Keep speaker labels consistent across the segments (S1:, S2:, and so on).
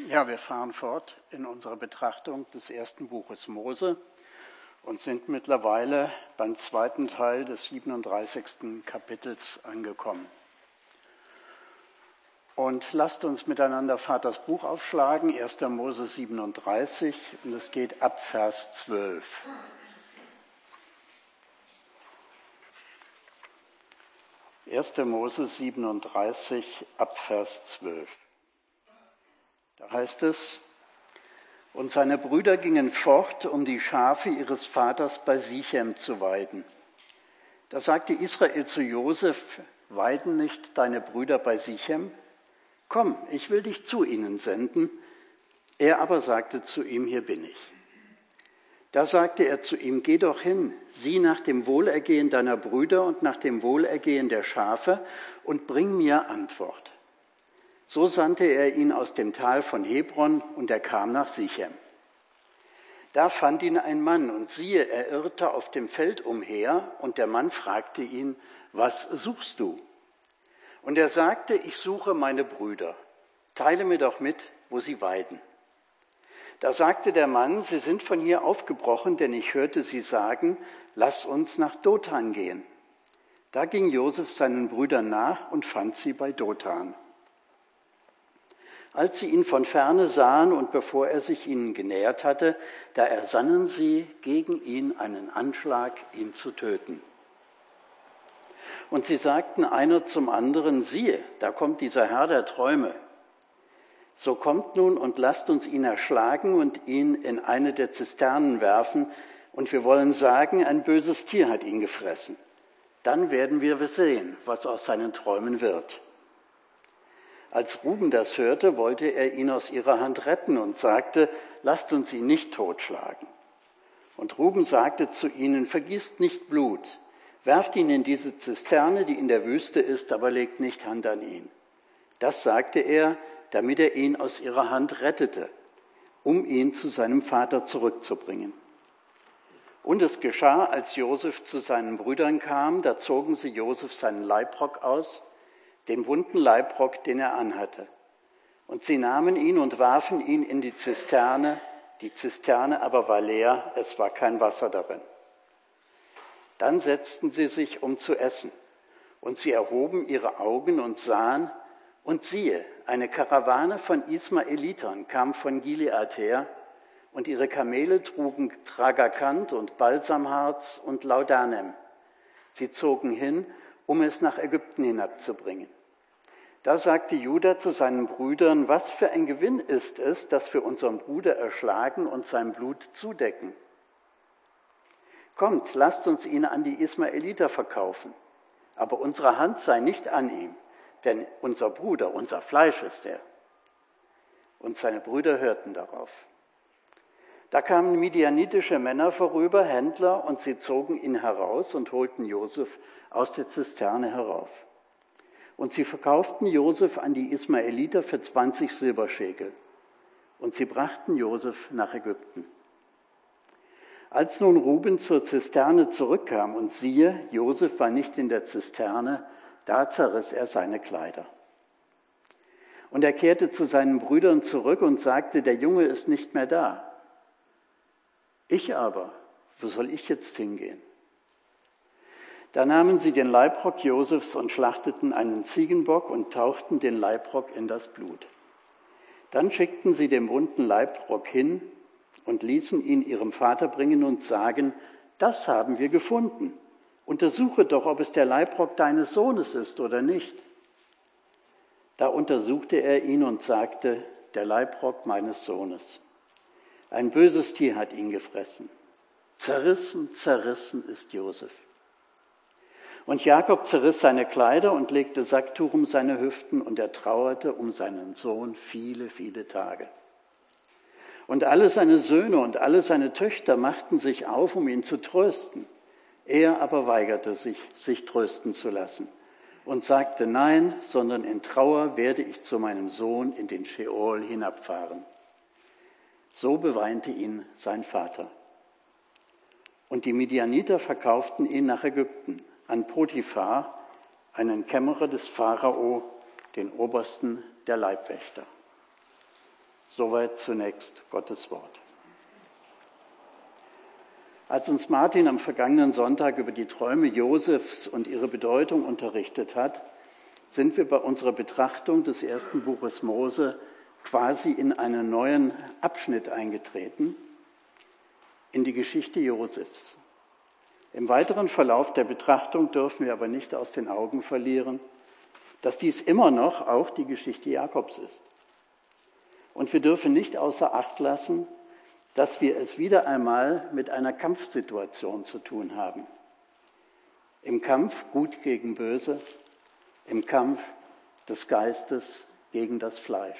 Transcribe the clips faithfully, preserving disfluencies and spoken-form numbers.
S1: Ja, wir fahren fort in unserer Betrachtung des ersten Buches Mose und sind mittlerweile beim zweiten Teil des siebenunddreißigsten Kapitels angekommen. Und lasst uns miteinander Vaters Buch aufschlagen, erster Mose siebenunddreißig, und es geht ab Vers zwölf. erster Mose siebenunddreißig, ab Vers zwölf. Da heißt es: Und seine Brüder gingen fort, um die Schafe ihres Vaters bei Sichem zu weiden. Da sagte Israel zu Josef: Weiden nicht deine Brüder bei Sichem? Komm, ich will dich zu ihnen senden. Er aber sagte zu ihm: Hier bin ich. Da sagte er zu ihm: Geh doch hin, sieh nach dem Wohlergehen deiner Brüder und nach dem Wohlergehen der Schafe und bring mir Antwort. So sandte er ihn aus dem Tal von Hebron, und er kam nach Sichem. Da fand ihn ein Mann, und siehe, er irrte auf dem Feld umher, und der Mann fragte ihn: Was suchst du? Und er sagte: Ich suche meine Brüder. Teile mir doch mit, wo sie weiden. Da sagte der Mann: Sie sind von hier aufgebrochen, denn ich hörte sie sagen: Lass uns nach Dothan gehen. Da ging Josef seinen Brüdern nach und fand sie bei Dothan. Als sie ihn von ferne sahen und bevor er sich ihnen genähert hatte, da ersannen sie gegen ihn einen Anschlag, ihn zu töten. Und sie sagten einer zum anderen: Siehe, da kommt dieser Herr der Träume. So kommt nun und lasst uns ihn erschlagen und ihn in eine der Zisternen werfen, und wir wollen sagen, ein böses Tier hat ihn gefressen. Dann werden wir sehen, was aus seinen Träumen wird. Als Ruben das hörte, wollte er ihn aus ihrer Hand retten und sagte: Lasst uns ihn nicht totschlagen. Und Ruben sagte zu ihnen: Vergießt nicht Blut, werft ihn in diese Zisterne, die in der Wüste ist, aber legt nicht Hand an ihn. Das sagte er, damit er ihn aus ihrer Hand rettete, um ihn zu seinem Vater zurückzubringen. Und es geschah, als Josef zu seinen Brüdern kam, da zogen sie Josef seinen Leibrock aus, den bunten Leibrock, den er anhatte. Und sie nahmen ihn und warfen ihn in die Zisterne, die Zisterne aber war leer, es war kein Wasser darin. Dann setzten sie sich, um zu essen, und sie erhoben ihre Augen und sahen, und siehe, eine Karawane von Ismaelitern kam von Gilead her, und ihre Kamele trugen Tragakant und Balsamharz und Laudanem. Sie zogen hin, um es nach Ägypten hinabzubringen. Da sagte Juda zu seinen Brüdern: Was für ein Gewinn ist es, dass wir unseren Bruder erschlagen und sein Blut zudecken? Kommt, lasst uns ihn an die Ismaeliter verkaufen, aber unsere Hand sei nicht an ihm, denn unser Bruder, unser Fleisch ist er. Und seine Brüder hörten darauf. Da kamen midianitische Männer vorüber, Händler, und sie zogen ihn heraus und holten Josef aus der Zisterne herauf. Und sie verkauften Josef an die Ismaeliter für zwanzig Silberschekel. Und sie brachten Josef nach Ägypten. Als nun Ruben zur Zisterne zurückkam und siehe, Josef war nicht in der Zisterne, da zerriss er seine Kleider. Und er kehrte zu seinen Brüdern zurück und sagte: Der Junge ist nicht mehr da. Ich aber, wo soll ich jetzt hingehen? Da nahmen sie den Leibrock Josefs und schlachteten einen Ziegenbock und tauchten den Leibrock in das Blut. Dann schickten sie den bunten Leibrock hin und ließen ihn ihrem Vater bringen und sagen: Das haben wir gefunden. Untersuche doch, ob es der Leibrock deines Sohnes ist oder nicht. Da untersuchte er ihn und sagte: Der Leibrock meines Sohnes. Ein böses Tier hat ihn gefressen. Zerrissen, zerrissen ist Josef. Und Jakob zerriss seine Kleider und legte Sacktuch um seine Hüften, und er trauerte um seinen Sohn viele, viele Tage. Und alle seine Söhne und alle seine Töchter machten sich auf, um ihn zu trösten. Er aber weigerte sich, sich trösten zu lassen und sagte: Nein, sondern in Trauer werde ich zu meinem Sohn in den Scheol hinabfahren. So beweinte ihn sein Vater. Und die Midianiter verkauften ihn nach Ägypten, an Potiphar, einen Kämmerer des Pharao, den Obersten der Leibwächter. Soweit zunächst Gottes Wort. Als uns Martin am vergangenen Sonntag über die Träume Josefs und ihre Bedeutung unterrichtet hat, sind wir bei unserer Betrachtung des ersten Buches Mose quasi in einen neuen Abschnitt eingetreten, in die Geschichte Josefs. Im weiteren Verlauf der Betrachtung dürfen wir aber nicht aus den Augen verlieren, dass dies immer noch auch die Geschichte Jakobs ist. Und wir dürfen nicht außer Acht lassen, dass wir es wieder einmal mit einer Kampfsituation zu tun haben. Im Kampf Gut gegen Böse, im Kampf des Geistes gegen das Fleisch.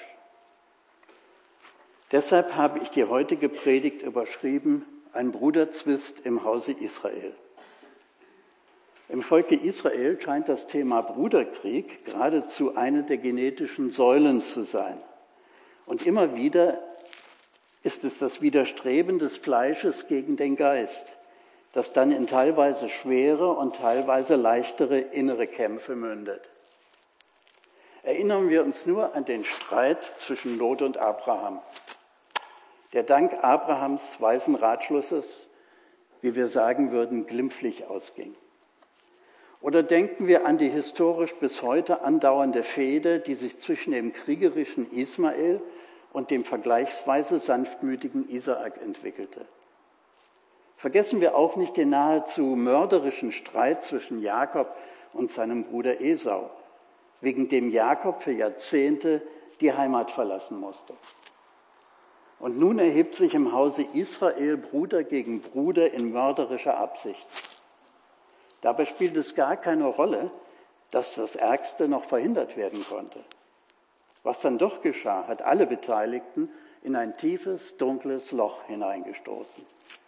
S1: Deshalb habe ich die heutige Predigt überschrieben, ein Bruderzwist im Hause Israel. Im Volke Israel scheint das Thema Bruderkrieg geradezu eine der genetischen Säulen zu sein. Und immer wieder ist es das Widerstreben des Fleisches gegen den Geist, das dann in teilweise schwere und teilweise leichtere innere Kämpfe mündet. Erinnern wir uns nur an den Streit zwischen Lot und Abraham, der dank Abrahams weisen Ratschlusses, wie wir sagen würden, glimpflich ausging. Oder denken wir an die historisch bis heute andauernde Fehde, die sich zwischen dem kriegerischen Ismael und dem vergleichsweise sanftmütigen Isaak entwickelte. Vergessen wir auch nicht den nahezu mörderischen Streit zwischen Jakob und seinem Bruder Esau, wegen dem Jakob für Jahrzehnte die Heimat verlassen musste. Und nun erhebt sich im Hause Israel Bruder gegen Bruder in mörderischer Absicht. Dabei spielt es gar keine Rolle, dass das Ärgste noch verhindert werden konnte. Was dann doch geschah, hat alle Beteiligten in ein tiefes, dunkles Loch hineingestoßen.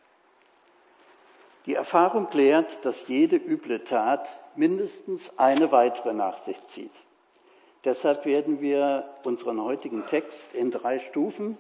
S1: Die Erfahrung lehrt, dass jede üble Tat mindestens eine weitere nach sich zieht. Deshalb werden wir unseren heutigen Text in drei Stufen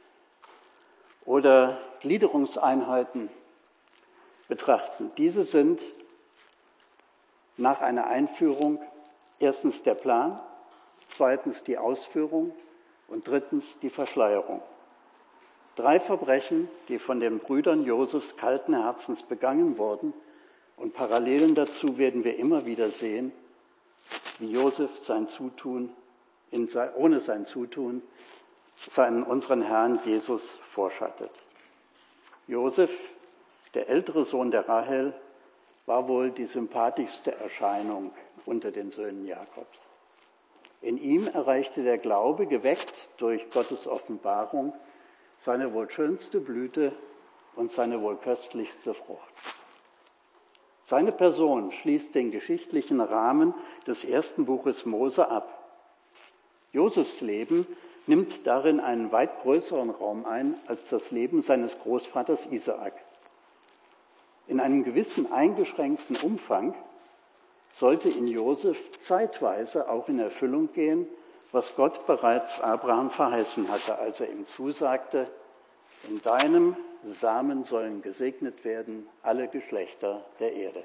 S1: oder Gliederungseinheiten betrachten. Diese sind nach einer Einführung erstens der Plan, zweitens die Ausführung und drittens die Verschleierung. Drei Verbrechen, die von den Brüdern Josefs kalten Herzens begangen wurden, und Parallelen dazu werden wir immer wieder sehen, wie Josef sein Zutun, in, ohne sein Zutun, seinen, unseren Herrn Jesus vorschattet. Josef, der ältere Sohn der Rahel, war wohl die sympathischste Erscheinung unter den Söhnen Jakobs. In ihm erreichte der Glaube, geweckt durch Gottes Offenbarung, seine wohl schönste Blüte und seine wohl köstlichste Frucht. Seine Person schließt den geschichtlichen Rahmen des ersten Buches Mose ab. Josefs Leben nimmt darin einen weit größeren Raum ein als das Leben seines Großvaters Isaak. In einem gewissen eingeschränkten Umfang sollte in Josef zeitweise auch in Erfüllung gehen, was Gott bereits Abraham verheißen hatte, als er ihm zusagte, in deinem Samen sollen gesegnet werden alle Geschlechter der Erde.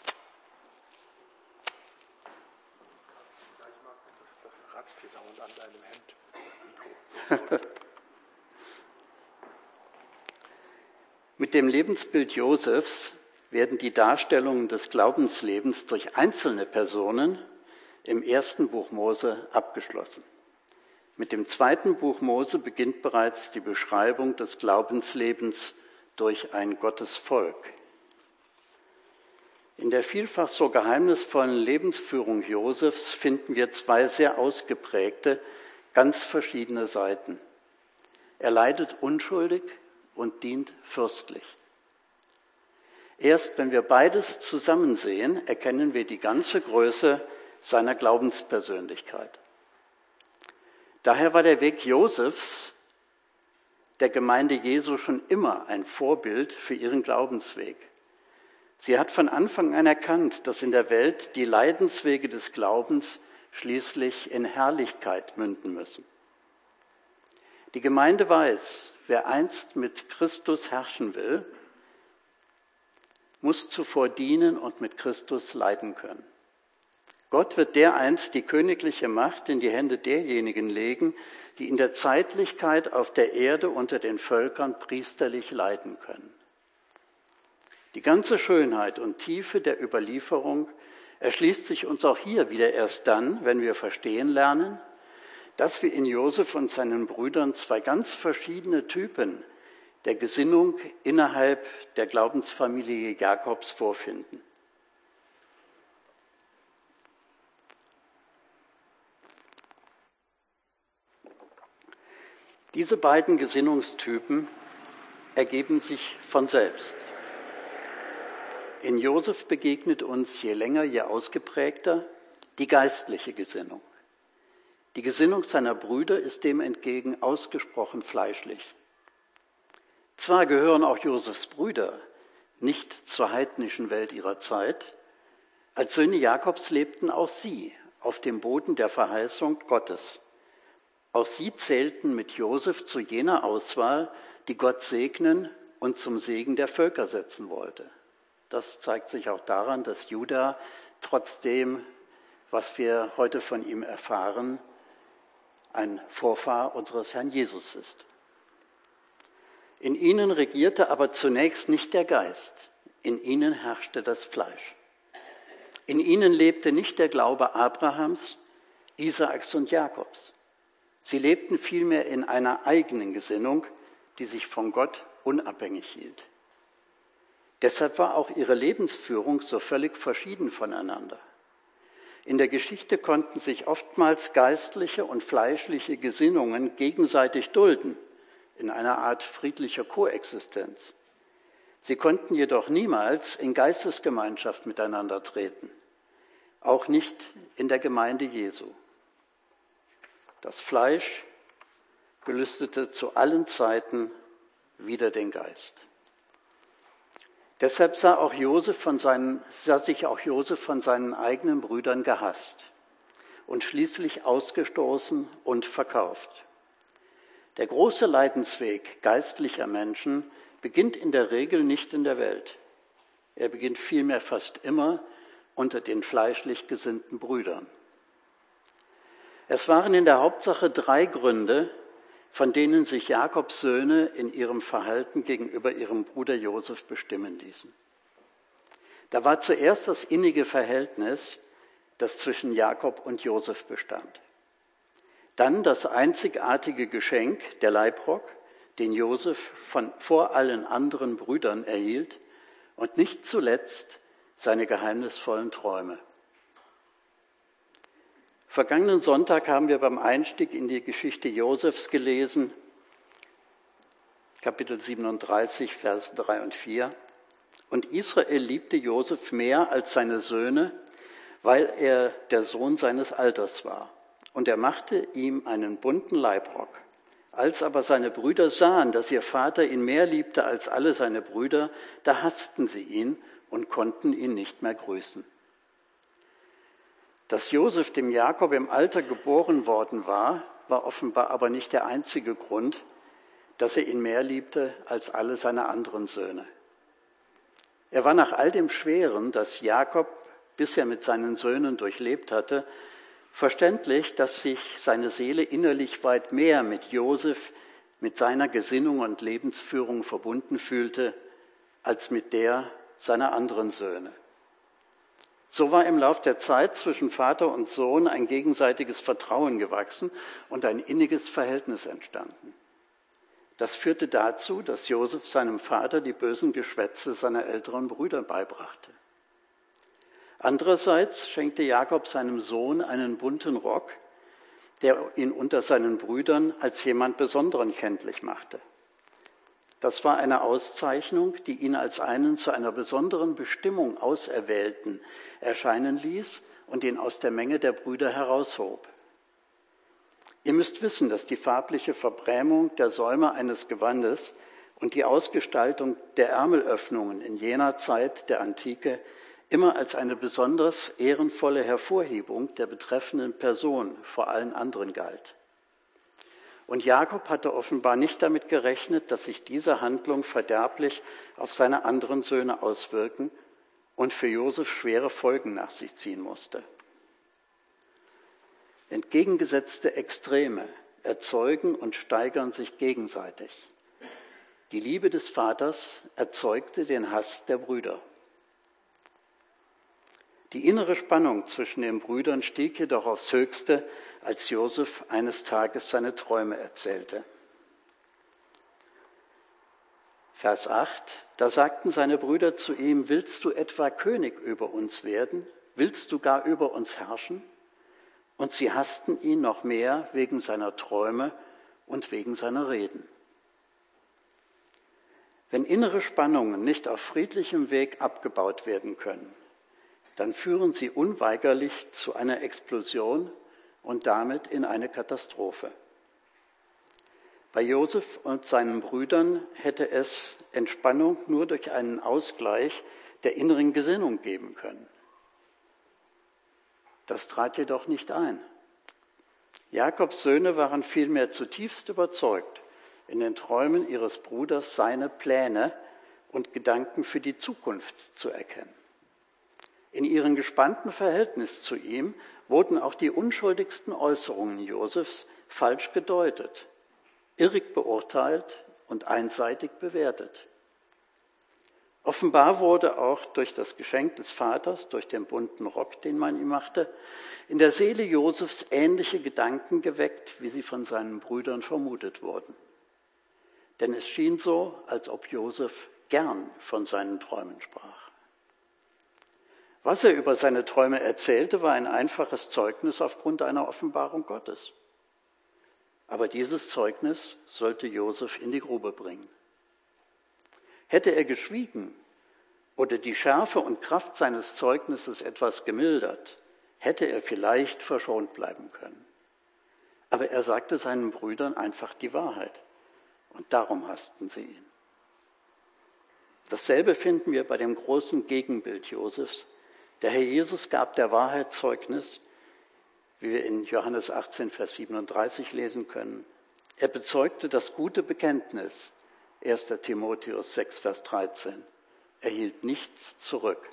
S2: Das, das ratscht hier dauernd an deinem Hemd, das Mikro.
S1: Mit dem Lebensbild Josefs werden die Darstellungen des Glaubenslebens durch einzelne Personen im ersten Buch Mose abgeschlossen. Mit dem zweiten Buch Mose beginnt bereits die Beschreibung des Glaubenslebens durch ein Gottesvolk. In der vielfach so geheimnisvollen Lebensführung Josefs finden wir zwei sehr ausgeprägte, ganz verschiedene Seiten. Er leidet unschuldig und dient fürstlich. Erst wenn wir beides zusammen sehen, erkennen wir die ganze Größe seiner Glaubenspersönlichkeit. Daher war der Weg Josefs der Gemeinde Jesu schon immer ein Vorbild für ihren Glaubensweg. Sie hat von Anfang an erkannt, dass in der Welt die Leidenswege des Glaubens schließlich in Herrlichkeit münden müssen. Die Gemeinde weiß, wer einst mit Christus herrschen will, muss zuvor dienen und mit Christus leiden können. Gott wird dereinst die königliche Macht in die Hände derjenigen legen, die in der Zeitlichkeit auf der Erde unter den Völkern priesterlich leiden können. Die ganze Schönheit und Tiefe der Überlieferung erschließt sich uns auch hier wieder erst dann, wenn wir verstehen lernen, dass wir in Josef und seinen Brüdern zwei ganz verschiedene Typen der Gesinnung innerhalb der Glaubensfamilie Jakobs vorfinden. Diese beiden Gesinnungstypen ergeben sich von selbst. In Josef begegnet uns je länger, je ausgeprägter die geistliche Gesinnung. Die Gesinnung seiner Brüder ist dem entgegen ausgesprochen fleischlich. Zwar gehören auch Josefs Brüder nicht zur heidnischen Welt ihrer Zeit, als Söhne Jakobs lebten auch sie auf dem Boden der Verheißung Gottes. Auch sie zählten mit Josef zu jener Auswahl, die Gott segnen und zum Segen der Völker setzen wollte. Das zeigt sich auch daran, dass Juda trotzdem, was wir heute von ihm erfahren, ein Vorfahr unseres Herrn Jesus ist. In ihnen regierte aber zunächst nicht der Geist, in ihnen herrschte das Fleisch. In ihnen lebte nicht der Glaube Abrahams, Isaaks und Jakobs. Sie lebten vielmehr in einer eigenen Gesinnung, die sich von Gott unabhängig hielt. Deshalb war auch ihre Lebensführung so völlig verschieden voneinander. In der Geschichte konnten sich oftmals geistliche und fleischliche Gesinnungen gegenseitig dulden, in einer Art friedlicher Koexistenz. Sie konnten jedoch niemals in Geistesgemeinschaft miteinander treten, auch nicht in der Gemeinde Jesu. Das Fleisch gelüstete zu allen Zeiten wider den Geist. Deshalb sah, auch Josef von seinen, sah sich auch Josef von seinen eigenen Brüdern gehasst und schließlich ausgestoßen und verkauft. Der große Leidensweg geistlicher Menschen beginnt in der Regel nicht in der Welt. Er beginnt vielmehr fast immer unter den fleischlich gesinnten Brüdern. Es waren in der Hauptsache drei Gründe, von denen sich Jakobs Söhne in ihrem Verhalten gegenüber ihrem Bruder Josef bestimmen ließen. Da war zuerst das innige Verhältnis, das zwischen Jakob und Josef bestand. Dann das einzigartige Geschenk, der Leibrock, den Josef von vor allen anderen Brüdern erhielt, und nicht zuletzt seine geheimnisvollen Träume. Vergangenen Sonntag haben wir beim Einstieg in die Geschichte Josefs gelesen, Kapitel siebenunddreißig, Vers drei und vier. Und Israel liebte Josef mehr als seine Söhne, weil er der Sohn seines Alters war. Und er machte ihm einen bunten Leibrock. Als aber seine Brüder sahen, dass ihr Vater ihn mehr liebte als alle seine Brüder, da hassten sie ihn und konnten ihn nicht mehr grüßen. Dass Josef dem Jakob im Alter geboren worden war, war offenbar aber nicht der einzige Grund, dass er ihn mehr liebte als alle seine anderen Söhne. Er war nach all dem Schweren, das Jakob bisher mit seinen Söhnen durchlebt hatte, verständlich, dass sich seine Seele innerlich weit mehr mit Josef, mit seiner Gesinnung und Lebensführung verbunden fühlte, als mit der seiner anderen Söhne. So war im Lauf der Zeit zwischen Vater und Sohn ein gegenseitiges Vertrauen gewachsen und ein inniges Verhältnis entstanden. Das führte dazu, dass Josef seinem Vater die bösen Geschwätze seiner älteren Brüder beibrachte. Andererseits schenkte Jakob seinem Sohn einen bunten Rock, der ihn unter seinen Brüdern als jemand Besonderen kenntlich machte. Das war eine Auszeichnung, die ihn als einen zu einer besonderen Bestimmung Auserwählten erscheinen ließ und ihn aus der Menge der Brüder heraushob. Ihr müsst wissen, dass die farbliche Verbrämung der Säume eines Gewandes und die Ausgestaltung der Ärmelöffnungen in jener Zeit der Antike immer als eine besonders ehrenvolle Hervorhebung der betreffenden Person vor allen anderen galt. Und Jakob hatte offenbar nicht damit gerechnet, dass sich diese Handlung verderblich auf seine anderen Söhne auswirken und für Josef schwere Folgen nach sich ziehen musste. Entgegengesetzte Extreme erzeugen und steigern sich gegenseitig. Die Liebe des Vaters erzeugte den Hass der Brüder. Die innere Spannung zwischen den Brüdern stieg jedoch aufs Höchste, als Josef eines Tages seine Träume erzählte. Vers acht, da sagten seine Brüder zu ihm, willst du etwa König über uns werden? Willst du gar über uns herrschen? Und sie hassten ihn noch mehr wegen seiner Träume und wegen seiner Reden. Wenn innere Spannungen nicht auf friedlichem Weg abgebaut werden können, dann führen sie unweigerlich zu einer Explosion und damit in eine Katastrophe. Bei Josef und seinen Brüdern hätte es Entspannung nur durch einen Ausgleich der inneren Gesinnung geben können. Das trat jedoch nicht ein. Jakobs Söhne waren vielmehr zutiefst überzeugt, in den Träumen ihres Bruders seine Pläne und Gedanken für die Zukunft zu erkennen. In ihrem gespannten Verhältnis zu ihm wurden auch die unschuldigsten Äußerungen Josefs falsch gedeutet, irrig beurteilt und einseitig bewertet. Offenbar wurde auch durch das Geschenk des Vaters, durch den bunten Rock, den man ihm machte, in der Seele Josefs ähnliche Gedanken geweckt, wie sie von seinen Brüdern vermutet wurden. Denn es schien so, als ob Josef gern von seinen Träumen sprach. Was er über seine Träume erzählte, war ein einfaches Zeugnis aufgrund einer Offenbarung Gottes. Aber dieses Zeugnis sollte Josef in die Grube bringen. Hätte er geschwiegen oder die Schärfe und Kraft seines Zeugnisses etwas gemildert, hätte er vielleicht verschont bleiben können. Aber er sagte seinen Brüdern einfach die Wahrheit und darum hassten sie ihn. Dasselbe finden wir bei dem großen Gegenbild Josefs. Der Herr Jesus gab der Wahrheit Zeugnis, wie wir in Johannes achtzehn, Vers siebenunddreißig lesen können. Er bezeugte das gute Bekenntnis, erster Timotheus sechs, Vers dreizehn. Er hielt nichts zurück.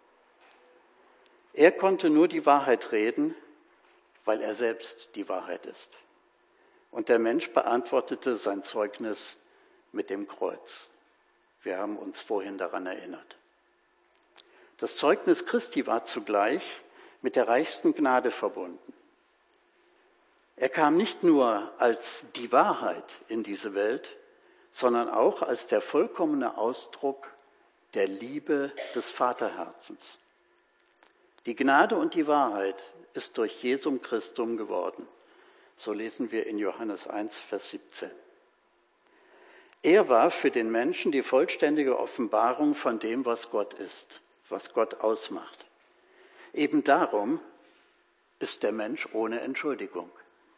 S1: Er konnte nur die Wahrheit reden, weil er selbst die Wahrheit ist. Und der Mensch beantwortete sein Zeugnis mit dem Kreuz. Wir haben uns vorhin daran erinnert. Das Zeugnis Christi war zugleich mit der reichsten Gnade verbunden. Er kam nicht nur als die Wahrheit in diese Welt, sondern auch als der vollkommene Ausdruck der Liebe des Vaterherzens. Die Gnade und die Wahrheit ist durch Jesum Christum geworden. So lesen wir in Johannes eins, Vers siebzehn. Er war für den Menschen die vollständige Offenbarung von dem, was Gott ist, was Gott ausmacht. Eben darum ist der Mensch ohne Entschuldigung.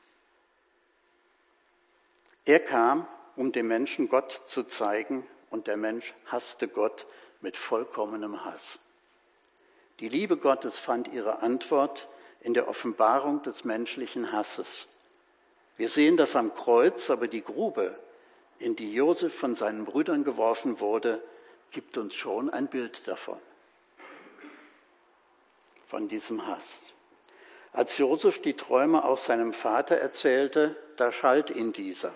S1: Er kam, um dem Menschen Gott zu zeigen, und der Mensch hasste Gott mit vollkommenem Hass. Die Liebe Gottes fand ihre Antwort in der Offenbarung des menschlichen Hasses. Wir sehen das am Kreuz, aber die Grube, in die Josef von seinen Brüdern geworfen wurde, gibt uns schon ein Bild davon, von diesem Hass. Als Josef die Träume auch seinem Vater erzählte, da schalt ihn dieser.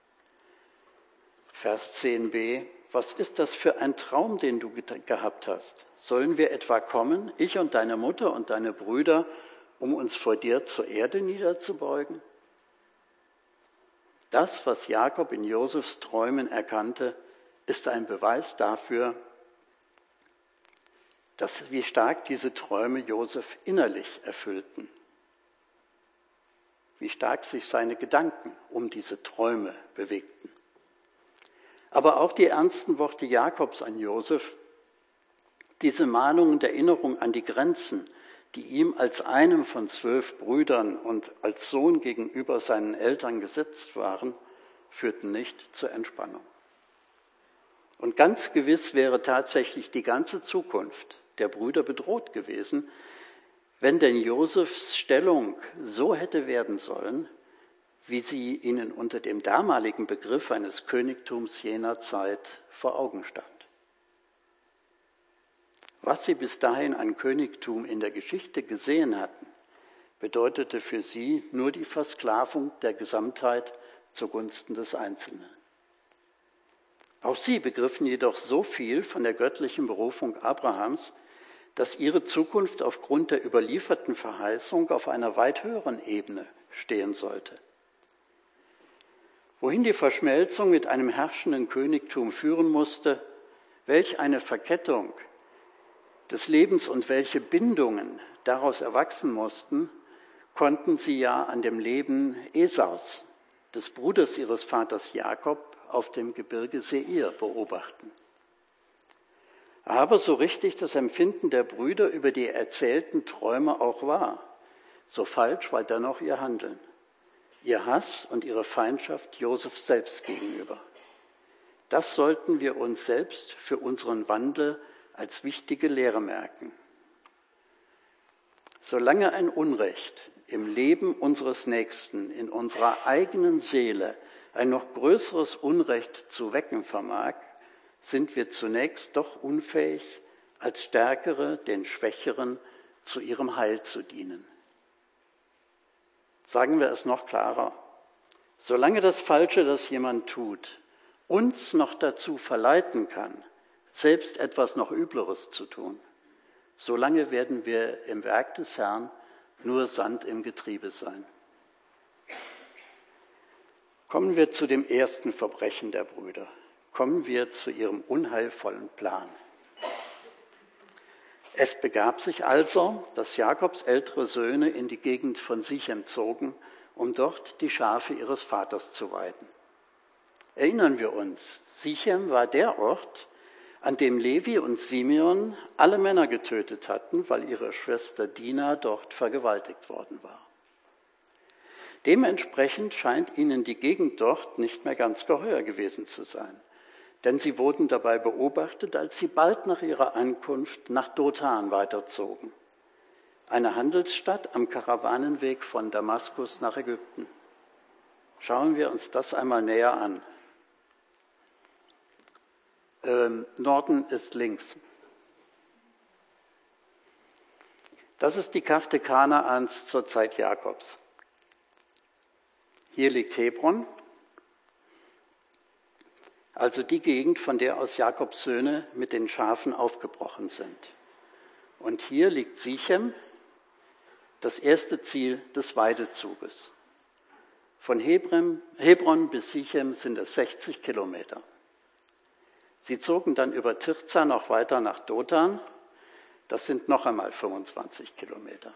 S1: Vers zehn b, was ist das für ein Traum, den du gehabt hast? Sollen wir etwa kommen, ich und deine Mutter und deine Brüder, um uns vor dir zur Erde niederzubeugen? Das, was Jakob in Josefs Träumen erkannte, ist ein Beweis dafür, dass wie stark diese Träume Josef innerlich erfüllten. Wie stark sich seine Gedanken um diese Träume bewegten. Aber auch die ernsten Worte Jakobs an Josef, diese Mahnungen der Erinnerung an die Grenzen, die ihm als einem von zwölf Brüdern und als Sohn gegenüber seinen Eltern gesetzt waren, führten nicht zur Entspannung. Und ganz gewiss wäre tatsächlich die ganze Zukunft der Brüder bedroht gewesen, wenn denn Josefs Stellung so hätte werden sollen, wie sie ihnen unter dem damaligen Begriff eines Königtums jener Zeit vor Augen stand. Was sie bis dahin an Königtum in der Geschichte gesehen hatten, bedeutete für sie nur die Versklavung der Gesamtheit zugunsten des Einzelnen. Auch sie begriffen jedoch so viel von der göttlichen Berufung Abrahams, dass ihre Zukunft aufgrund der überlieferten Verheißung auf einer weit höheren Ebene stehen sollte. Wohin die Verschmelzung mit einem herrschenden Königtum führen musste, welch eine Verkettung des Lebens und welche Bindungen daraus erwachsen mussten, konnten sie ja an dem Leben Esaus, des Bruders ihres Vaters Jakob, auf dem Gebirge Seir beobachten. Aber so richtig das Empfinden der Brüder über die erzählten Träume auch war, so falsch war dennoch ihr Handeln, ihr Hass und ihre Feindschaft Josef selbst gegenüber. Das sollten wir uns selbst für unseren Wandel als wichtige Lehre merken. Solange ein Unrecht im Leben unseres Nächsten, in unserer eigenen Seele, ein noch größeres Unrecht zu wecken vermag, sind wir zunächst doch unfähig, als Stärkere den Schwächeren zu ihrem Heil zu dienen. Sagen wir es noch klarer. Solange das Falsche, das jemand tut, uns noch dazu verleiten kann, selbst etwas noch Übleres zu tun, solange werden wir im Werk des Herrn nur Sand im Getriebe sein. Kommen wir zu dem ersten Verbrechen der Brüder. Kommen wir zu ihrem unheilvollen Plan. Es begab sich also, dass Jakobs ältere Söhne in die Gegend von Sichem zogen, um dort die Schafe ihres Vaters zu weiden. Erinnern wir uns, Sichem war der Ort, an dem Levi und Simeon alle Männer getötet hatten, weil ihre Schwester Dina dort vergewaltigt worden war. Dementsprechend scheint ihnen die Gegend dort nicht mehr ganz geheuer gewesen zu sein, denn sie wurden dabei beobachtet, als sie bald nach ihrer Ankunft nach Dothan weiterzogen, eine Handelsstadt am Karawanenweg von Damaskus nach Ägypten. Schauen wir uns das einmal näher an. Ähm, Norden ist links. Das ist die Karte Kanaans zur Zeit Jakobs. Hier liegt Hebron, also die Gegend, von der aus Jakobs Söhne mit den Schafen aufgebrochen sind. Und hier liegt Sichem, das erste Ziel des Weidezuges. Von Hebron, Hebron bis Sichem sind es sechzig Kilometer. Sie zogen dann über Tirza noch weiter nach Dothan, das sind noch einmal fünfundzwanzig Kilometer.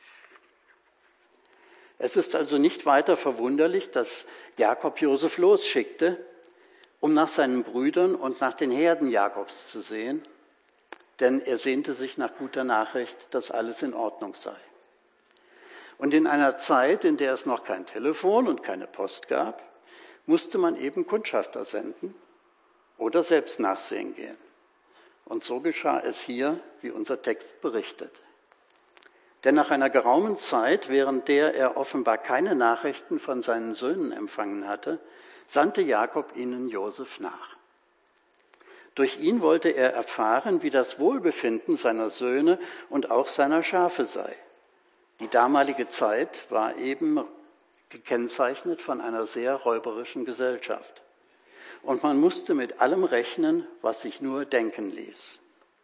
S1: Es ist also nicht weiter verwunderlich, dass Jakob Josef losschickte, um nach seinen Brüdern und nach den Herden Jakobs zu sehen, denn er sehnte sich nach guter Nachricht, dass alles in Ordnung sei. Und in einer Zeit, in der es noch kein Telefon und keine Post gab, musste man eben Kundschafter senden oder selbst nachsehen gehen. Und so geschah es hier, wie unser Text berichtet. Denn nach einer geraumen Zeit, während der er offenbar keine Nachrichten von seinen Söhnen empfangen hatte, sandte Jakob ihnen Josef nach. Durch ihn wollte er erfahren, wie das Wohlbefinden seiner Söhne und auch seiner Schafe sei. Die damalige Zeit war eben gekennzeichnet von einer sehr räuberischen Gesellschaft. Und man musste mit allem rechnen, was sich nur denken ließ.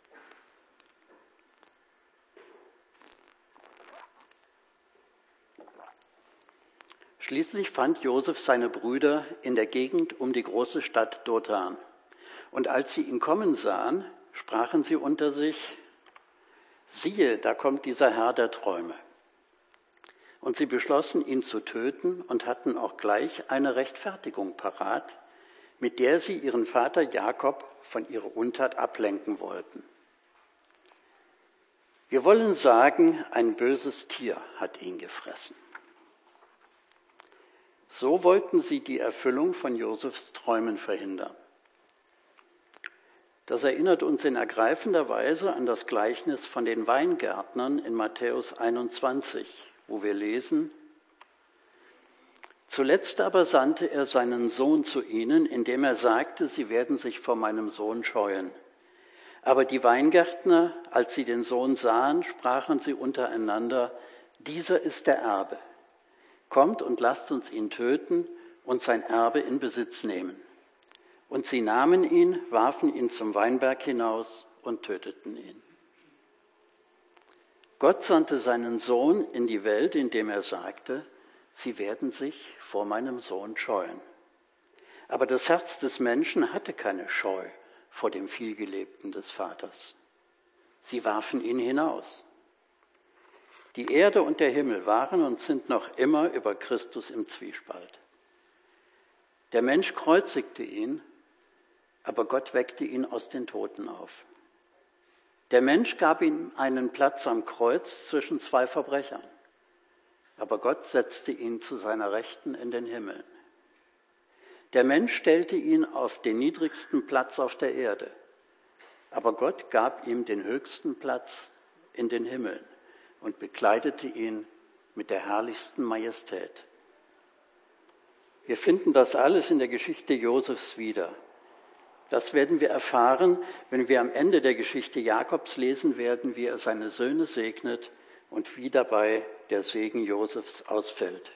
S1: Schließlich fand Josef seine Brüder in der Gegend um die große Stadt Dothan. Und als sie ihn kommen sahen, sprachen sie unter sich: Siehe, da kommt dieser Herr der Träume. Und sie beschlossen, ihn zu töten und hatten auch gleich eine Rechtfertigung parat, mit der sie ihren Vater Jakob von ihrer Untat ablenken wollten. Wir wollen sagen, ein böses Tier hat ihn gefressen. So wollten sie die Erfüllung von Josefs Träumen verhindern. Das erinnert uns in ergreifender Weise an das Gleichnis von den Weingärtnern in Matthäus einundzwanzig, wo wir lesen: Zuletzt aber sandte er seinen Sohn zu ihnen, indem er sagte, sie werden sich vor meinem Sohn scheuen. Aber die Weingärtner, als sie den Sohn sahen, sprachen sie untereinander: Dieser ist der Erbe. Kommt und lasst uns ihn töten und sein Erbe in Besitz nehmen. Und sie nahmen ihn, warfen ihn zum Weinberg hinaus und töteten ihn. Gott sandte seinen Sohn in die Welt, indem er sagte, sie werden sich vor meinem Sohn scheuen. Aber das Herz des Menschen hatte keine Scheu vor dem Vielgelebten des Vaters. Sie warfen ihn hinaus. Die Erde und der Himmel waren und sind noch immer über Christus im Zwiespalt. Der Mensch kreuzigte ihn, aber Gott weckte ihn aus den Toten auf. Der Mensch gab ihm einen Platz am Kreuz zwischen zwei Verbrechern, aber Gott setzte ihn zu seiner Rechten in den Himmeln. Der Mensch stellte ihn auf den niedrigsten Platz auf der Erde, aber Gott gab ihm den höchsten Platz in den Himmeln und bekleidete ihn mit der herrlichsten Majestät. Wir finden das alles in der Geschichte Josefs wieder. Das werden wir erfahren, wenn wir am Ende der Geschichte Jakobs lesen werden, wie er seine Söhne segnet und wie dabei der Segen Josefs ausfällt.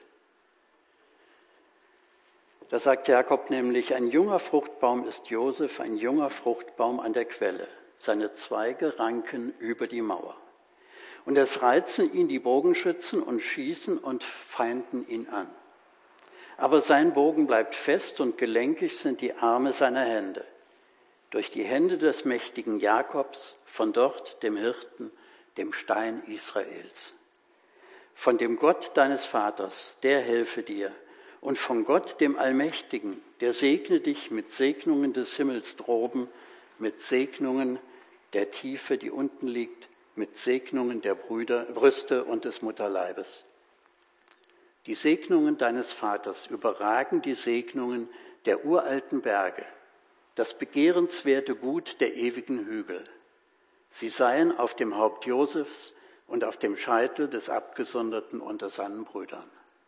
S1: Da sagt Jakob nämlich, ein junger Fruchtbaum ist Josef, ein junger Fruchtbaum an der Quelle. Seine Zweige ranken über die Mauer. Und es reizen ihn die Bogenschützen und schießen und feinden ihn an. Aber sein Bogen bleibt fest und gelenkig sind die Arme seiner Hände. Durch die Hände des mächtigen Jakobs, von dort dem Hirten, dem Stein Israels. Von dem Gott deines Vaters, der helfe dir, und von Gott, dem Allmächtigen, der segne dich mit Segnungen des Himmels droben, mit Segnungen der Tiefe, die unten liegt, mit Segnungen der Brüder, Brüste und des Mutterleibes. Die Segnungen deines Vaters überragen die Segnungen der uralten Berge, das begehrenswerte Gut der ewigen Hügel. Sie seien auf dem Haupt Josefs und auf dem Scheitel des Abgesonderten unter seinen Brüdern.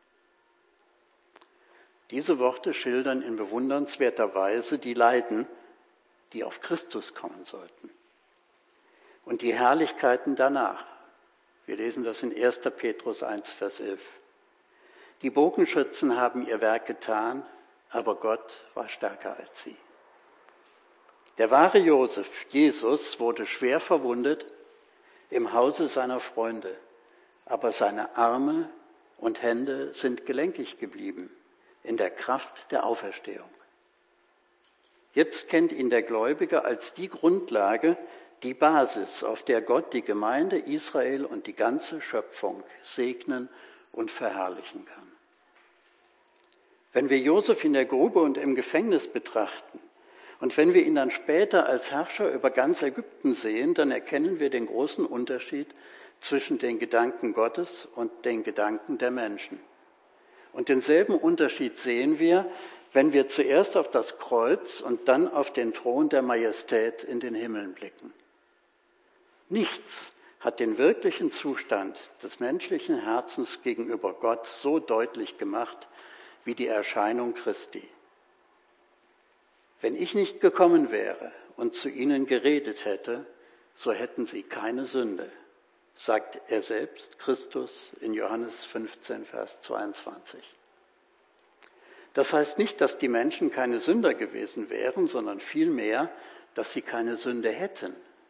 S1: Diese Worte schildern in bewundernswerter Weise die Leiden, die auf Christus kommen sollten. Und die Herrlichkeiten danach. Wir lesen das in erster Petrus eins, Vers elf. Die Bogenschützen haben ihr Werk getan, aber Gott war stärker als sie. Der wahre Josef, Jesus, wurde schwer verwundet im Hause seiner Freunde, aber seine Arme und Hände sind gelenkig geblieben in der Kraft der Auferstehung. Jetzt kennt ihn der Gläubige als die Grundlage, die Basis, auf der Gott die Gemeinde Israel und die ganze Schöpfung segnen und verherrlichen kann. Wenn wir Josef in der Grube und im Gefängnis betrachten und wenn wir ihn dann später als Herrscher über ganz Ägypten sehen, dann erkennen wir den großen Unterschied zwischen den Gedanken Gottes und den Gedanken der Menschen. Und denselben Unterschied sehen wir, wenn wir zuerst auf das Kreuz und dann auf den Thron der Majestät in den Himmeln blicken. Nichts hat den wirklichen Zustand des menschlichen Herzens gegenüber Gott so deutlich gemacht wie die Erscheinung Christi. Wenn ich nicht gekommen wäre und zu ihnen geredet hätte, so hätten sie keine Sünde, sagt er selbst, Christus, in Johannes fünfzehn, Vers zweiundzwanzig. Das heißt nicht, dass die Menschen keine Sünder gewesen wären, sondern vielmehr, dass sie keine Sünde hätten.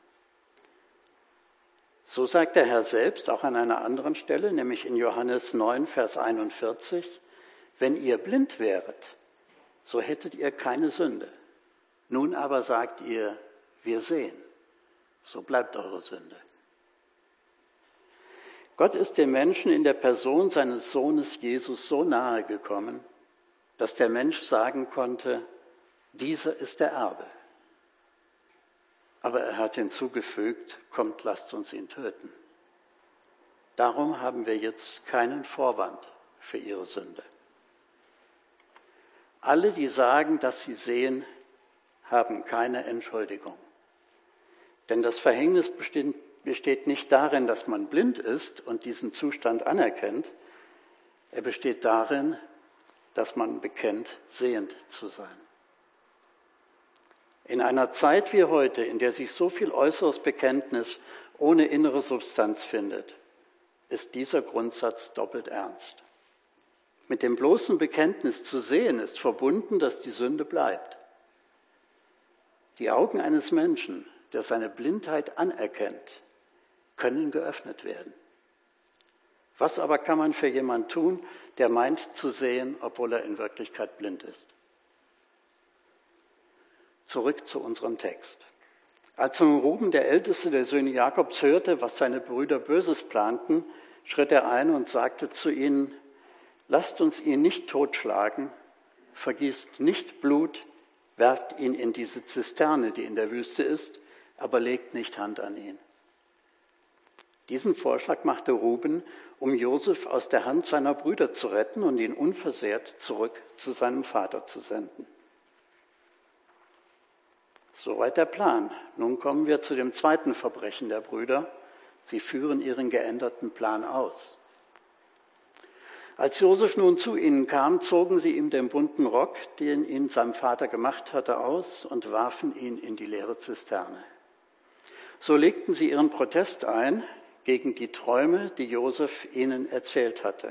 S1: So sagt der Herr selbst auch an einer anderen Stelle, nämlich in Johannes neun, Vers einundvierzig, wenn ihr blind wäret, so hättet ihr keine Sünde. Nun aber sagt ihr, wir sehen, so bleibt eure Sünde. Gott ist dem Menschen in der Person seines Sohnes Jesus so nahe gekommen, dass der Mensch sagen konnte, dieser ist der Erbe. Aber er hat hinzugefügt, kommt, lasst uns ihn töten. Darum haben wir jetzt keinen Vorwand für ihre Sünde. Alle, die sagen, dass sie sehen, haben keine Entschuldigung. Denn das Verhängnis besteht, besteht nicht darin, dass man blind ist und diesen Zustand anerkennt. Er besteht darin, dass man bekennt, sehend zu sein. In einer Zeit wie heute, in der sich so viel äußeres Bekenntnis ohne innere Substanz findet, ist dieser Grundsatz doppelt ernst. Mit dem bloßen Bekenntnis zu sehen ist verbunden, dass die Sünde bleibt. Die Augen eines Menschen, der seine Blindheit anerkennt, können geöffnet werden. Was aber kann man für jemanden tun, der meint zu sehen, obwohl er in Wirklichkeit blind ist? Zurück zu unserem Text. Als nun Ruben, der älteste der Söhne Jakobs, hörte, was seine Brüder Böses planten, schritt er ein und sagte zu ihnen: Lasst uns ihn nicht totschlagen, vergießt nicht Blut, werft ihn in diese Zisterne, die in der Wüste ist, aber legt nicht Hand an ihn. Diesen Vorschlag machte Ruben, um Josef aus der Hand seiner Brüder zu retten und ihn unversehrt zurück zu seinem Vater zu senden. Soweit der Plan. Nun kommen wir zu dem zweiten Verbrechen der Brüder. Sie führen ihren geänderten Plan aus. Als Josef nun zu ihnen kam, zogen sie ihm den bunten Rock, den ihn sein Vater gemacht hatte, aus und warfen ihn in die leere Zisterne. So legten sie ihren Protest ein gegen die Träume, die Josef ihnen erzählt hatte.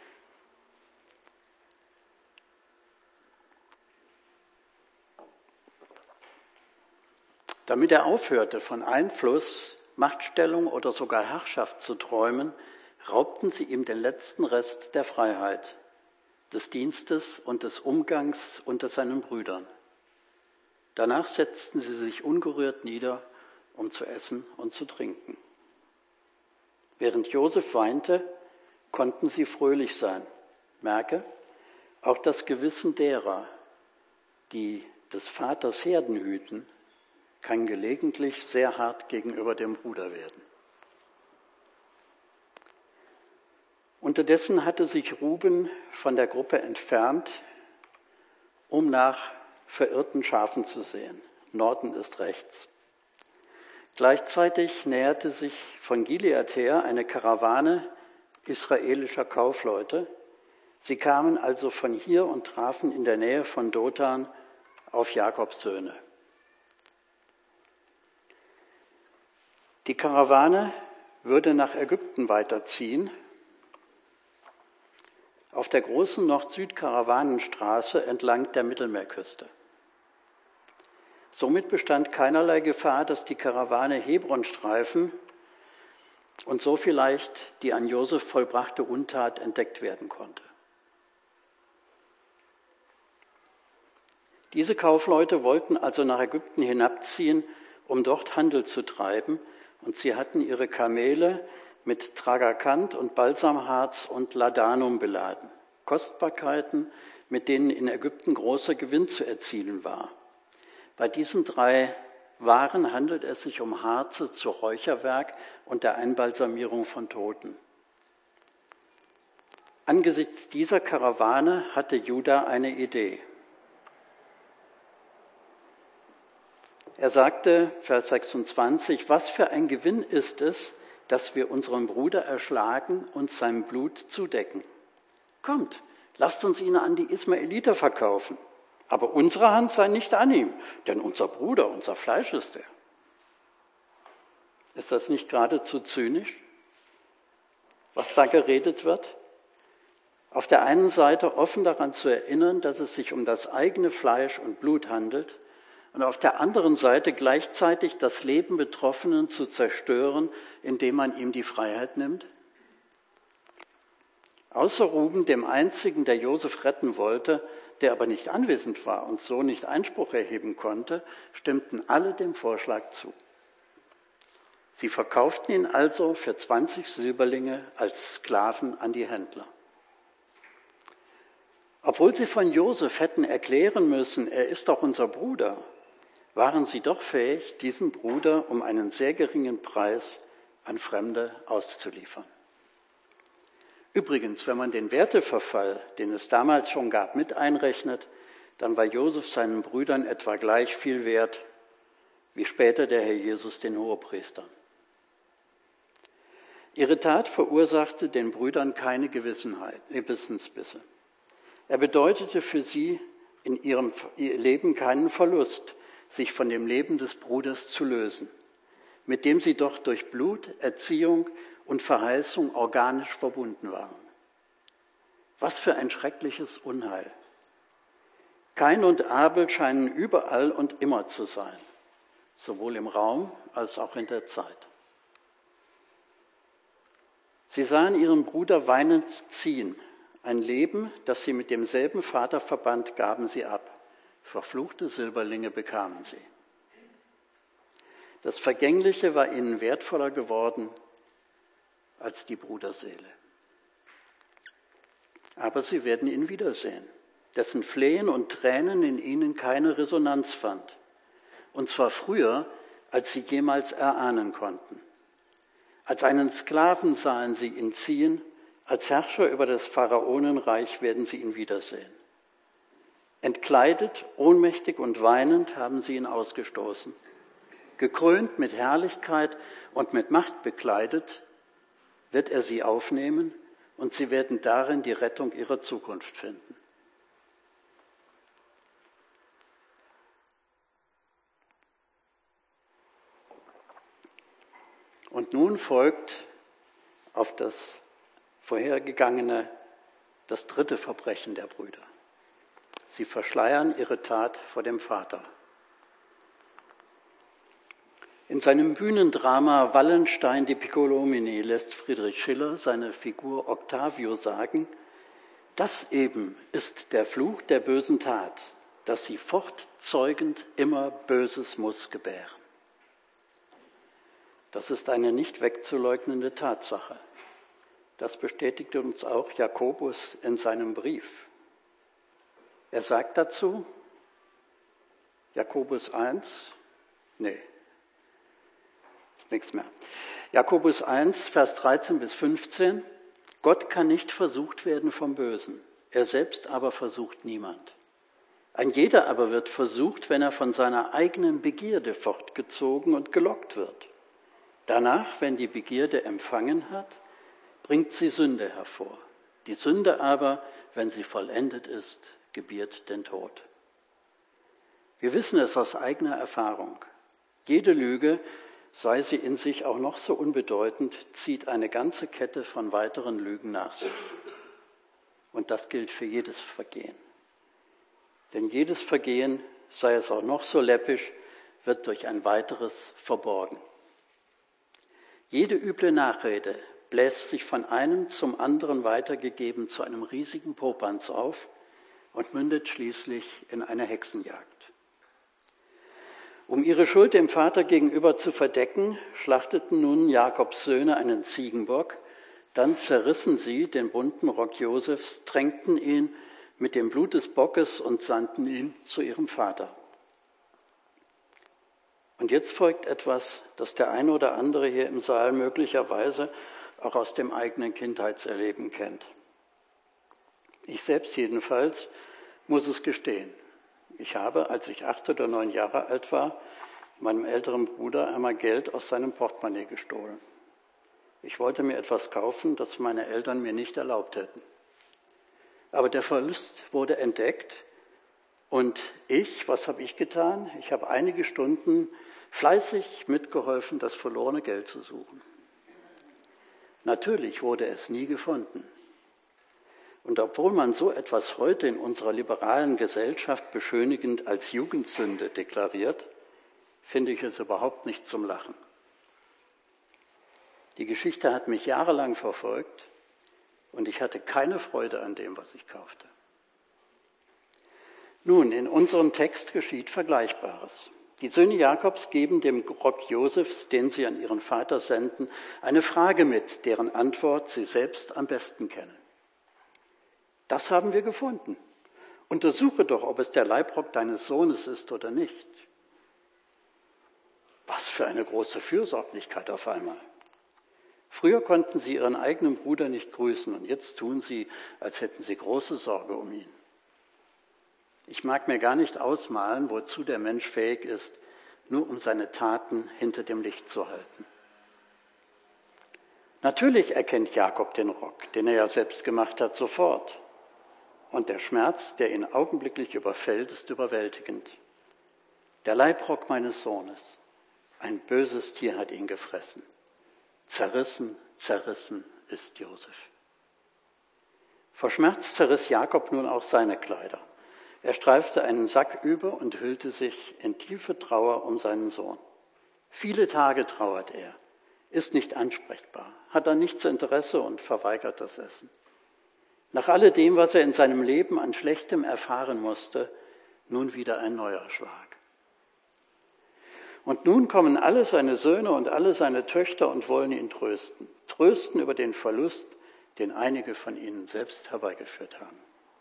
S1: Damit er aufhörte, von Einfluss, Machtstellung oder sogar Herrschaft zu träumen, raubten sie ihm den letzten Rest der Freiheit, des Dienstes und des Umgangs unter seinen Brüdern. Danach setzten sie sich ungerührt nieder, um zu essen und zu trinken. Während Josef weinte, konnten sie fröhlich sein. Merke, auch das Gewissen derer, die des Vaters Herden hüten, kann gelegentlich sehr hart gegenüber dem Bruder werden. Unterdessen hatte sich Ruben von der Gruppe entfernt, um nach verirrten Schafen zu sehen. Norden ist rechts. Gleichzeitig näherte sich von Gilead her eine Karawane israelischer Kaufleute. Sie kamen also von hier und trafen in der Nähe von Dothan auf Jakobs Söhne. Die Karawane würde nach Ägypten weiterziehen. Auf der großen Nord-Süd-Karawanenstraße entlang der Mittelmeerküste. Somit bestand keinerlei Gefahr, dass die Karawane Hebron streifen und so vielleicht die an Josef vollbrachte Untat entdeckt werden konnte. Diese Kaufleute wollten also nach Ägypten hinabziehen, um dort Handel zu treiben, und sie hatten ihre Kamele mit Tragakanth und Balsamharz und Ladanum beladen. Kostbarkeiten, mit denen in Ägypten großer Gewinn zu erzielen war. Bei diesen drei Waren handelt es sich um Harze zu Räucherwerk und der Einbalsamierung von Toten. Angesichts dieser Karawane hatte Juda eine Idee. Er sagte, Vers sechsundzwanzig, was für ein Gewinn ist es, dass wir unseren Bruder erschlagen und sein Blut zudecken. Kommt, lasst uns ihn an die Ismaeliter verkaufen. Aber unsere Hand sei nicht an ihm, denn unser Bruder, unser Fleisch ist er. Ist das nicht geradezu zynisch, was da geredet wird? Auf der einen Seite offen daran zu erinnern, dass es sich um das eigene Fleisch und Blut handelt, und auf der anderen Seite gleichzeitig das Leben Betroffenen zu zerstören, indem man ihm die Freiheit nimmt? Außer Ruben, dem einzigen, der Josef retten wollte, der aber nicht anwesend war und so nicht Einspruch erheben konnte, stimmten alle dem Vorschlag zu. Sie verkauften ihn also für zwanzig Silberlinge als Sklaven an die Händler. Obwohl sie von Josef hätten erklären müssen, er ist doch unser Bruder, waren sie doch fähig, diesen Bruder um einen sehr geringen Preis an Fremde auszuliefern. Übrigens, wenn man den Werteverfall, den es damals schon gab, mit einrechnet, dann war Josef seinen Brüdern etwa gleich viel wert, wie später der Herr Jesus den Hohepriestern. Ihre Tat verursachte den Brüdern keine Gewissenheit, Gewissensbisse. Er bedeutete für sie in ihrem Leben keinen Verlust, sich von dem Leben des Bruders zu lösen, mit dem sie doch durch Blut, Erziehung und Verheißung organisch verbunden waren. Was für ein schreckliches Unheil. Kain und Abel scheinen überall und immer zu sein, sowohl im Raum als auch in der Zeit. Sie sahen ihren Bruder weinend ziehen. Ein Leben, das sie mit demselben Vater verband, gaben sie ab. Verfluchte Silberlinge bekamen sie. Das Vergängliche war ihnen wertvoller geworden als die Bruderseele. Aber sie werden ihn wiedersehen, dessen Flehen und Tränen in ihnen keine Resonanz fand. Und zwar früher, als sie jemals erahnen konnten. Als einen Sklaven sahen sie ihn ziehen, als Herrscher über das Pharaonenreich werden sie ihn wiedersehen. Entkleidet, ohnmächtig und weinend haben sie ihn ausgestoßen. Gekrönt mit Herrlichkeit und mit Macht bekleidet, wird er sie aufnehmen und sie werden darin die Rettung ihrer Zukunft finden. Und nun folgt auf das vorhergegangene das dritte Verbrechen der Brüder. Sie verschleiern ihre Tat vor dem Vater. In seinem Bühnendrama Wallenstein die Piccolomini lässt Friedrich Schiller seine Figur Octavio sagen, das eben ist der Fluch der bösen Tat, dass sie fortzeugend immer Böses muss gebären. Das ist eine nicht wegzuleugnende Tatsache. Das bestätigt uns auch Jakobus in seinem Brief. Er sagt dazu, Jakobus eins, nee, nichts mehr. Jakobus eins, Vers dreizehn bis fünfzehn, Gott kann nicht versucht werden vom Bösen, er selbst aber versucht niemand. Ein jeder aber wird versucht, wenn er von seiner eigenen Begierde fortgezogen und gelockt wird. Danach, wenn die Begierde empfangen hat, bringt sie Sünde hervor. Die Sünde aber, wenn sie vollendet ist, gebiert den Tod. Wir wissen es aus eigener Erfahrung. Jede Lüge, sei sie in sich auch noch so unbedeutend, zieht eine ganze Kette von weiteren Lügen nach sich. Und das gilt für jedes Vergehen. Denn jedes Vergehen, sei es auch noch so läppisch, wird durch ein weiteres verborgen. Jede üble Nachrede bläst sich von einem zum anderen weitergegeben zu einem riesigen Popanz auf und mündet schließlich in eine Hexenjagd. Um ihre Schuld dem Vater gegenüber zu verdecken, schlachteten nun Jakobs Söhne einen Ziegenbock, dann zerrissen sie den bunten Rock Josefs, tränkten ihn mit dem Blut des Bockes und sandten ihn zu ihrem Vater. Und jetzt folgt etwas, das der eine oder andere hier im Saal möglicherweise auch aus dem eigenen Kindheitserleben kennt. Ich selbst jedenfalls muss es gestehen. Ich habe, als ich acht oder neun Jahre alt war, meinem älteren Bruder einmal Geld aus seinem Portemonnaie gestohlen. Ich wollte mir etwas kaufen, das meine Eltern mir nicht erlaubt hätten. Aber der Verlust wurde entdeckt und ich, was habe ich getan? Ich habe einige Stunden fleißig mitgeholfen, das verlorene Geld zu suchen. Natürlich wurde es nie gefunden. Und obwohl man so etwas heute in unserer liberalen Gesellschaft beschönigend als Jugendsünde deklariert, finde ich es überhaupt nicht zum Lachen. Die Geschichte hat mich jahrelang verfolgt und ich hatte keine Freude an dem, was ich kaufte. Nun, in unserem Text geschieht Vergleichbares. Die Söhne Jakobs geben dem Rock Josefs, den sie an ihren Vater senden, eine Frage mit, deren Antwort sie selbst am besten kennen. Das haben wir gefunden. Untersuche doch, ob es der Leibrock deines Sohnes ist oder nicht. Was für eine große Fürsorglichkeit auf einmal. Früher konnten sie ihren eigenen Bruder nicht grüßen und jetzt tun sie, als hätten sie große Sorge um ihn. Ich mag mir gar nicht ausmalen, wozu der Mensch fähig ist, nur um seine Taten hinter dem Licht zu halten. Natürlich erkennt Jakob den Rock, den er ja selbst gemacht hat, sofort. Und der Schmerz, der ihn augenblicklich überfällt, ist überwältigend. Der Leibrock meines Sohnes, ein böses Tier hat ihn gefressen, zerrissen, zerrissen ist Josef. Vor Schmerz zerriss Jakob nun auch seine Kleider. Er streifte einen Sack über und hüllte sich in tiefe Trauer um seinen Sohn. Viele Tage trauert er, ist nicht ansprechbar, hat an nichts Interesse und verweigert das Essen. Nach alledem, was er in seinem Leben an Schlechtem erfahren musste, nun wieder ein neuer Schlag. Und nun kommen alle seine Söhne und alle seine Töchter und wollen ihn trösten. Trösten über den Verlust, den einige von ihnen selbst herbeigeführt haben.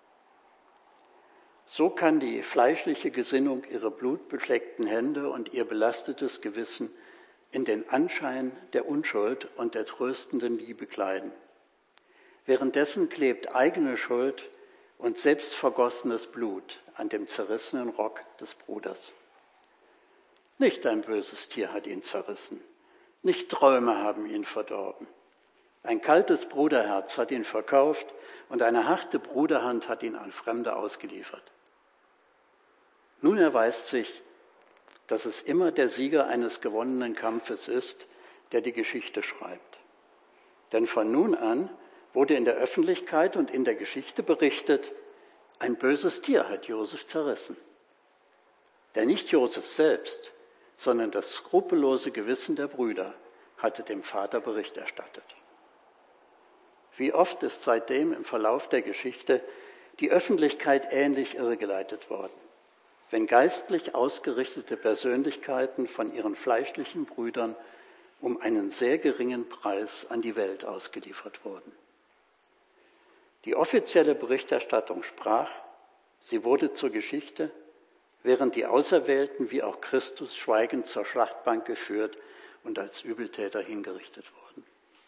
S1: So kann die fleischliche Gesinnung ihre blutbefleckten Hände und ihr belastetes Gewissen in den Anschein der Unschuld und der tröstenden Liebe kleiden. Währenddessen klebt eigene Schuld und selbstvergossenes Blut an dem zerrissenen Rock des Bruders. Nicht ein böses Tier hat ihn zerrissen, nicht Träume haben ihn verdorben. Ein kaltes Bruderherz hat ihn verkauft und eine harte Bruderhand hat ihn an Fremde ausgeliefert. Nun erweist sich, dass es immer der Sieger eines gewonnenen Kampfes ist, der die Geschichte schreibt. Denn von nun an wurde in der Öffentlichkeit und in der Geschichte berichtet, ein böses Tier hat Josef zerrissen. Denn nicht Josef selbst, sondern das skrupellose Gewissen der Brüder hatte dem Vater Bericht erstattet. Wie oft ist seitdem im Verlauf der Geschichte die Öffentlichkeit ähnlich irregeleitet worden, wenn geistlich ausgerichtete Persönlichkeiten von ihren fleischlichen Brüdern um einen sehr geringen Preis an die Welt ausgeliefert wurden. Die offizielle Berichterstattung sprach, sie wurde zur Geschichte, während die Auserwählten wie auch Christus schweigend zur Schlachtbank geführt und als Übeltäter hingerichtet wurden.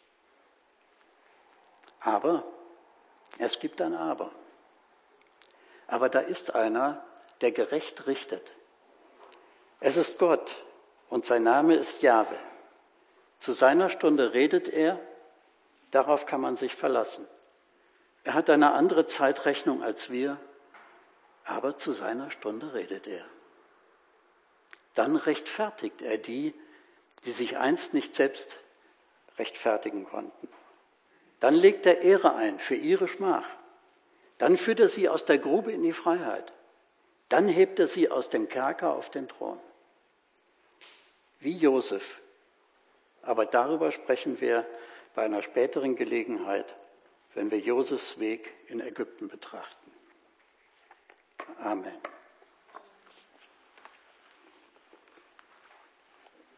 S1: Aber, es gibt ein Aber. Aber da ist einer, der gerecht richtet. Es ist Gott und sein Name ist Jahwe. Zu seiner Stunde redet er, darauf kann man sich verlassen. Er hat eine andere Zeitrechnung als wir, aber zu seiner Stunde redet er. Dann rechtfertigt er die, die sich einst nicht selbst rechtfertigen konnten. Dann legt er Ehre ein für ihre Schmach. Dann führt er sie aus der Grube in die Freiheit. Dann hebt er sie aus dem Kerker auf den Thron. Wie Josef. Aber darüber sprechen wir bei einer späteren Gelegenheit, wenn wir Josefs Weg in Ägypten betrachten. Amen.